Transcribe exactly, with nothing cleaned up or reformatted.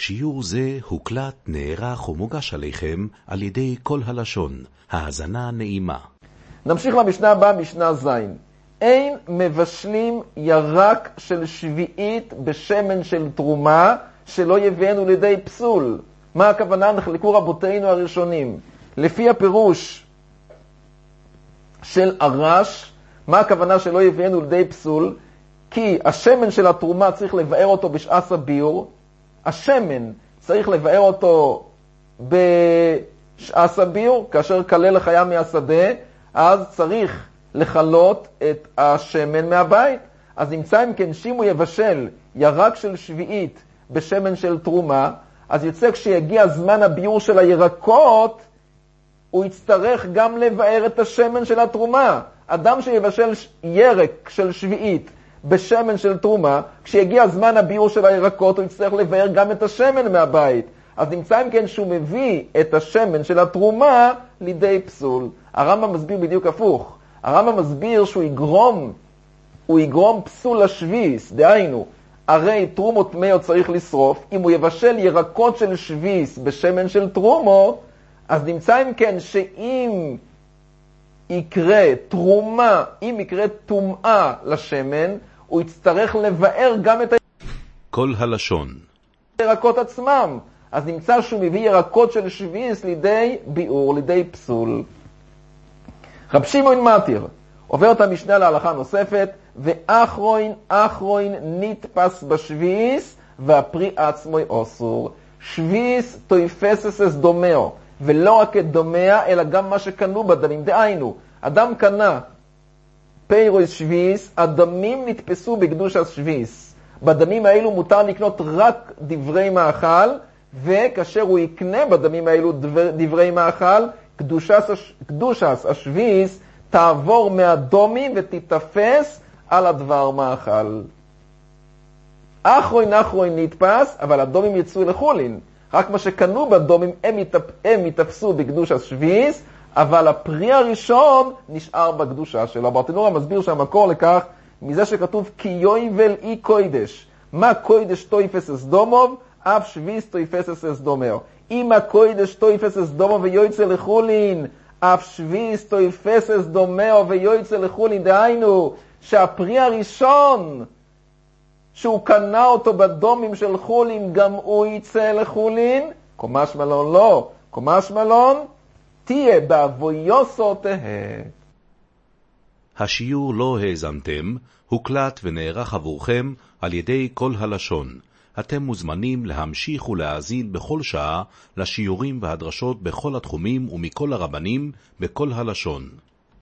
שיעור זה הוקלט, נערך ומוגש עליכם על ידי כל הלשון. האזנה נעימה. נמשיך למשנה הבאה, משנה זין. אין מבשלים ירק של שביעית בשמן של תרומה, שלא יביאנו לידי פסול. מה הכוונה? נחלקו רבותינו הראשונים. לפי הפירוש של הרש, מה הכוונה שלא יביאנו לידי פסול? כי השמן של התרומה צריך לבאר אותו בשעת הביור, השמן צריך לבאר אותו בשעת הביור, כאשר קלה לחיה מהשדה, אז צריך לחלות את השמן מהבית. אז נמצא אם כן שאם הוא יבשל ירק של שביעית בשמן של תרומה, אז יוצא כשיגיע זמן הביור של הירקות, הוא יצטרך גם לבאר את השמן של התרומה. אדם שיבשל ירק של שביעית בשמן של תרומה, כשיגיע זמן הביור של הירקות, הוא יצטרך לבאר גם את השמן מהבית. אז נמצא אם כן שהוא מביא את השמן של התרומה לידי פסול. הרמב"ם מסביר בדיוק הפוך. הרמב"ם מסביר שהוא יגרום, הוא יגרום פסול לשביס, דהיינו, הרי תרומות טמאות צריך לשרוף. אם הוא יבשל ירקות של שביס בשמן של תרומו, אז נמצא אם כן שאם יקרה תרומה, אם יקרה טומאה לשמן, הוא יצטרך לבאר גם את כל הלשון הירקות עצמם. אז נמצא שהוא מביא ירקות של שביס לידי ביאור, לידי פסול. רב שמעון מתיר עובר את המשנה להלכה נוספת, ואחרוין אחרוין נתפס בשביס והפרי עצמו אסור. שביס תויפסס דומאו, ולא רק את דומאה אלא גם מה שקנו בדמים. דהיינו, אדם קנה פירוס שביס, הדמים נתפסו בקדוש השביס. בדמים האלו מותר לקנות רק דברי מאכל, וכאשר הוא יקנה בדמים האלו דבר, דברי מאכל, קדושת השביס תעבור מהדומים ותתפס על הדבר מאכל. אחרוין אחרוין נתפס, אבל הדומים יצאו לחולין. רק מה שקנו בדומים הם, יתפ... הם יתפסו בקדוש השביס, אבל הפרי הראשון נשאר בקדושה שלו. ברטנורה מסביר שהמקור לכך מזה שכתוב כי יויבל אי קוידש. מה קוידש תויפסס דומוב, אף שביס תויפסס דומר. אם הקוידש תויפסס דומוב ויועצה לחולין, אף שביס תויפסס דומר ויועצה לחולין. דהיינו שהפרי הראשון שהוא קנה אותו בדומים של חולין, גם הוא יצא לחולין. קומש מלון לא, קומש מלון תהיה באבויוסו תהה. השיעור לא האזנתם, הוקלט ונערך עבורכם על ידי כל הלשון. אתם מוזמנים להמשיך ולהאזין בכל שעה לשיעורים והדרשות בכל התחומים ומכל הרבנים בכל הלשון.